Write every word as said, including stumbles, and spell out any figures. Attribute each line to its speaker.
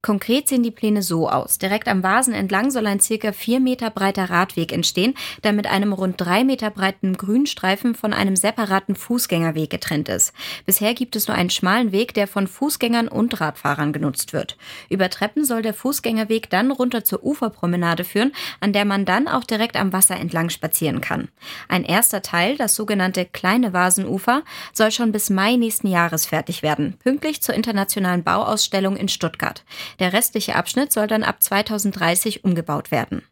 Speaker 1: Konkret sehen die Pläne so aus. Direkt am Vasen entlang soll ein circa vier Meter breiter Radweg entstehen, der mit einem rund drei Meter breiten Grünstreifen von einem separaten Fußgängerweg getrennt ist. Bisher gibt es nur einen schmalen Weg, der von Fußgängern und Radfahrern genutzt wird. Über Treppen soll der Fußgängerweg dann runter zur Uferpromenade führen, an der man dann auch direkt am Wasser entlang spazieren kann. Ein erster Teil, das sogenannte kleine Vasenufer, soll schon bis Mai nächsten Jahres fertig werden, pünktlich zur internationalen Bauausstellung in Stuttgart. Der restliche Abschnitt soll dann ab zweitausenddreißig umgebaut werden.